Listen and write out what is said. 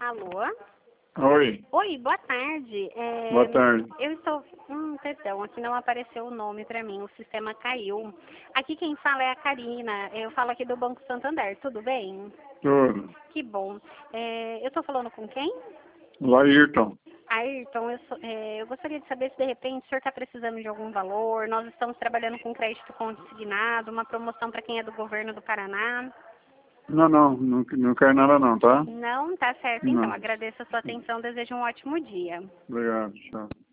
Alô? Oi, Oi, boa tarde. boa tarde. Eu estou... perdão, aqui não apareceu o nome para mim, o sistema caiu. Aqui quem fala é a Karina, eu falo aqui do Banco Santander, tudo bem? Tudo. Que bom. Eu estou falando com quem? Laírton. Ayrton, eu gostaria de saber se de repente o senhor está precisando de algum valor. Nós estamos trabalhando com crédito consignado, uma promoção para quem é do governo do Paraná. Não quero nada não, tá? Não, tá certo então. Não. Agradeço a sua atenção, desejo um ótimo dia. Obrigado, tchau.